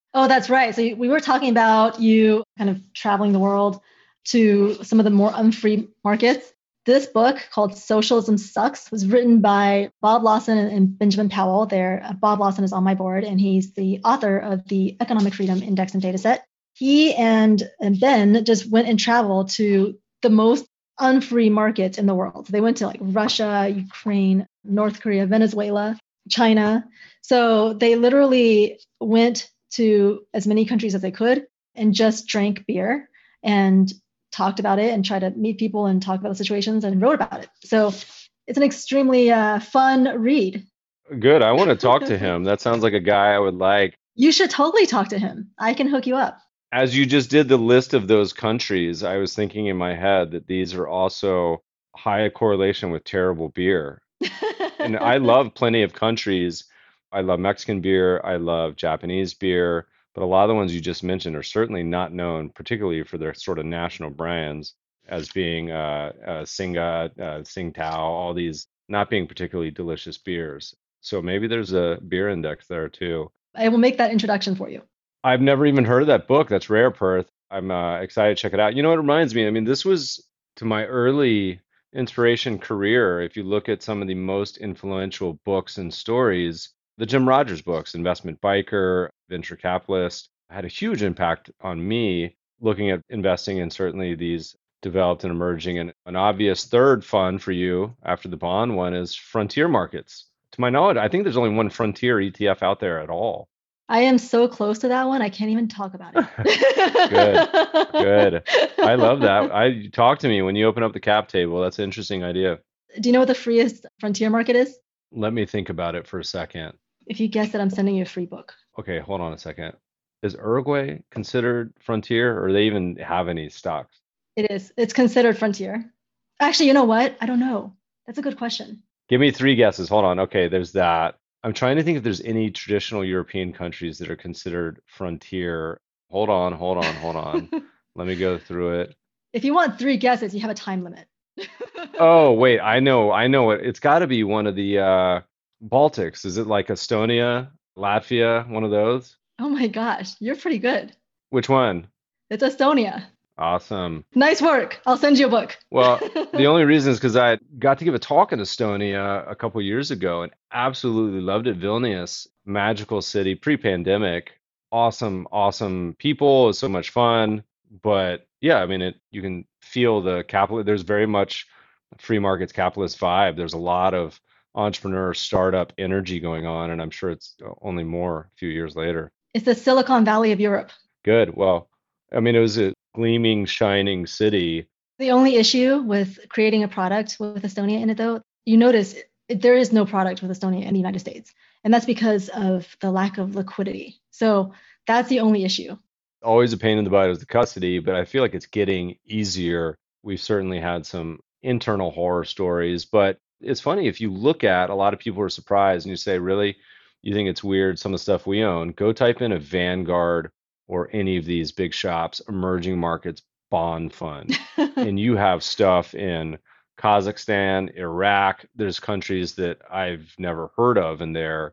Oh, that's right. So we were talking about you kind of traveling the world to some of the more unfree markets. This book called Socialism Sucks was written by Bob Lawson and Benjamin Powell. There, uh, Bob Lawson is on my board, and he's the author of the Economic Freedom Index and Dataset. He and, and Ben just went and traveled to the most unfree markets in the world. They went to like Russia, Ukraine, North Korea, Venezuela, China. So they literally went to as many countries as they could and just drank beer and talked about it and tried to meet people and talk about the situations and wrote about it. So it's an extremely uh, fun read. Good. I want to talk to him. That sounds like a guy I would like. You should totally talk to him. I can hook you up. As you just did the list of those countries, I was thinking in my head that these are also high correlation with terrible beer. And I love plenty of countries. I love Mexican beer. I love Japanese beer. But a lot of the ones you just mentioned are certainly not known, particularly for their sort of national brands, as being uh, uh, Singa, uh, Tsingtao, all these not being particularly delicious beers. So maybe there's a beer index there too. I will make that introduction for you. I've never even heard of that book. That's rare, Perth. I'm uh, excited to check it out. You know, it reminds me, I mean, this was to my early inspiration career. If you look at some of the most influential books and stories, the Jim Rogers books, Investment Biker, Venture Capitalist, had a huge impact on me looking at investing in certainly these developed and emerging. And an obvious third fund for you after the bond one is frontier markets. To my knowledge, I think there's only one frontier E T F out there at all. I am so close to that one, I can't even talk about it. Good, good. I love that. I talk to me when you open up the cap table. That's an interesting idea. Do you know what the freest frontier market is? Let me think about it for a second. If you guess it, I'm sending you a free book. Okay, hold on a second. Is Uruguay considered frontier, or do they even have any stocks? It is. It's considered frontier. Actually, you know what? I don't know. That's a good question. Give me three guesses. Hold on. Okay, there's that. I'm trying to think if there's any traditional European countries that are considered frontier. Hold on, hold on, hold on. Let me go through it. If you want three guesses, you have a time limit. Oh, wait, I know, I know it. It's got to be one of the uh, Baltics. Is it like Estonia, Latvia, one of those? Oh my gosh, you're pretty good. Which one? It's Estonia. Awesome. Nice work. I'll send you a book. Well, the only reason is because I got to give a talk in Estonia a couple years ago and absolutely loved it. Vilnius, magical city, pre-pandemic, awesome, awesome people. It was so much fun. But yeah, I mean, it you can feel the capital. There's very much free markets capitalist vibe. There's a lot of entrepreneur startup energy going on, and I'm sure it's only more a few years later. It's the Silicon Valley of Europe. Good. Well, I mean, it was a gleaming, shining city. The only issue with creating a product with Estonia in it, though, you notice it, there is no product with Estonia in the United States. And that's because of the lack of liquidity. So that's the only issue. Always a pain in the butt is the custody, but I feel like it's getting easier. We've certainly had some internal horror stories, but it's funny, if you look at, a lot of people are surprised and you say, really, you think it's weird, some of the stuff we own? Go type in a Vanguard or any of these big shops, emerging markets bond fund. And you have stuff in Kazakhstan, Iraq. There's countries that I've never heard of in there.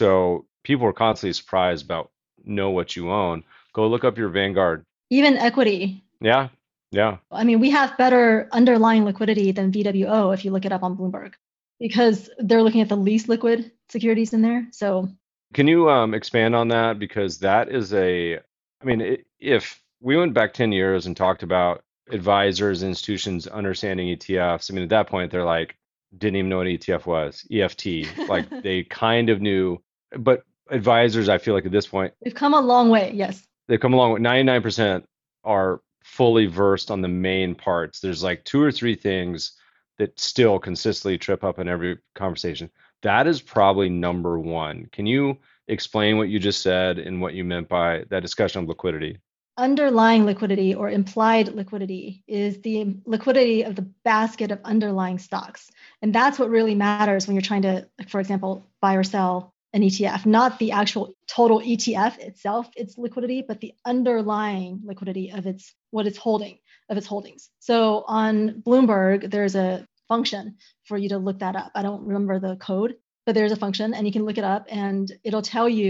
So people are constantly surprised about know what you own. Go look up your Vanguard. Even equity. Yeah, yeah. I mean, we have better underlying liquidity than V W O if you look it up on Bloomberg, because they're looking at the least liquid securities in there. So can you um, expand on that? Because that is a, I mean, if we went back ten years and talked about advisors, institutions understanding E T Fs, I mean, at that point, they're like, didn't even know what E T F was, E F T. Like they kind of knew, but advisors, I feel like at this point, we've come a long way. Yes. They've come along. ninety-nine percent are fully versed on the main parts. There's like two or three things that still consistently trip up in every conversation. That is probably number one. Can you explain what you just said and what you meant by that discussion of liquidity? Underlying liquidity or implied liquidity is the liquidity of the basket of underlying stocks. And that's what really matters when you're trying to, for example, buy or sell an E T F, not the actual total E T F itself, its liquidity, but the underlying liquidity of its what it's holding, of its holdings. So on Bloomberg, there's a function for you to look that up. I don't remember the code, but there's a function and you can look it up and it'll tell you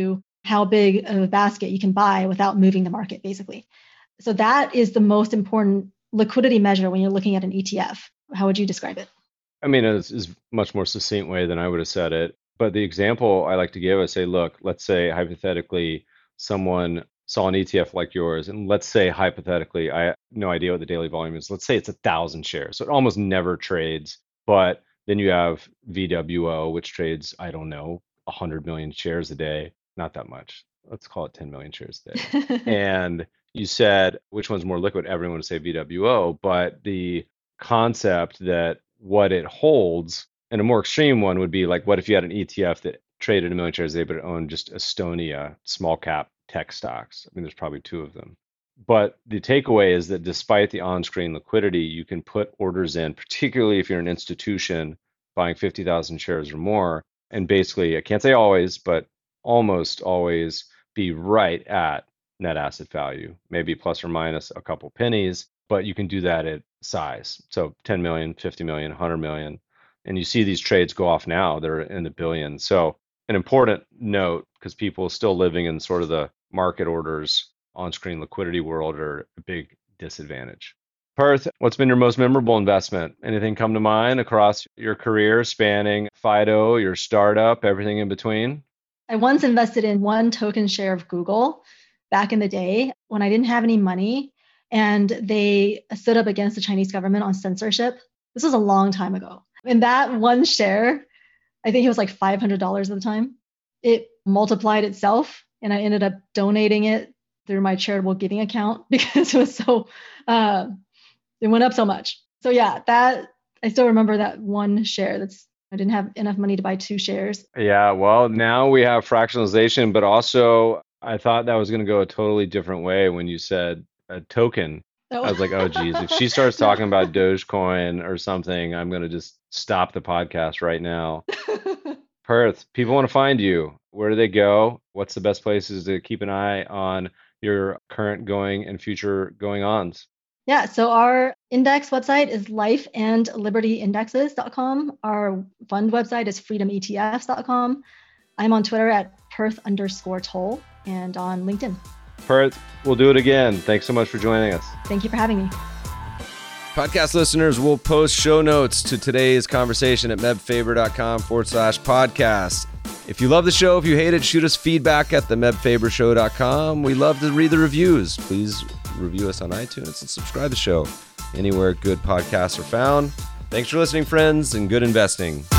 how big of a basket you can buy without moving the market, basically. So that is the most important liquidity measure when you're looking at an E T F. How would you describe it? I mean, it's, it's a much more succinct way than I would have said it. But the example I like to give is say, look, let's say hypothetically someone saw an E T F like yours, and let's say hypothetically, I have no idea what the daily volume is. Let's say it's a thousand shares. So it almost never trades. But then you have V W O, which trades, I don't know, one hundred million shares a day. Not that much. Let's call it ten million shares a day. And you said, which one's more liquid? Everyone would say V W O. But the concept that what it holds, and a more extreme one would be like, what if you had an E T F that traded a million shares a day, but it owned just Estonia small cap tech stocks? I mean, there's probably two of them. But the takeaway is that despite the on-screen liquidity, you can put orders in, particularly if you're an institution buying fifty thousand shares or more. And basically, I can't say always, but almost always be right at net asset value, maybe plus or minus a couple pennies, but you can do that at size. So ten million, fifty million, one hundred million. And you see these trades go off now, they're in the billions. So an important note, because people are still living in sort of the market orders, on-screen liquidity world, are a big disadvantage. Perth, what's been your most memorable investment? Anything come to mind across your career spanning Fido, your startup, everything in between? I once invested in one token share of Google back in the day when I didn't have any money, and they stood up against the Chinese government on censorship. This was a long time ago. And that one share, I think it was like five hundred dollars at the time. It multiplied itself, and I ended up donating it through my charitable giving account because it was so, uh, it went up so much. So yeah, that I still remember that one share. That's I didn't have enough money to buy two shares. Yeah, well, now we have fractionalization, but also I thought that was going to go a totally different way when you said a token. Oh. I was like, oh, geez, if she starts talking about Dogecoin or something, I'm going to just stop the podcast right now. Perth, people want to find you. Where do they go? What's the best places to keep an eye on your current going and future going ons? Yeah, so our index website is life and liberty indexes dot com. Our fund website is freedom E T Fs dot com. I'm on Twitter at Perth underscore toll and on LinkedIn. Perth, we'll do it again. Thanks so much for joining us. Thank you for having me. Podcast listeners will post show notes to today's conversation at mebfaber.com forward slash podcast. If you love the show, if you hate it, shoot us feedback at the meb faber show dot com. We love to read the reviews. Please review us on iTunes and subscribe to the show anywhere good podcasts are found. Thanks for listening, friends, and good investing.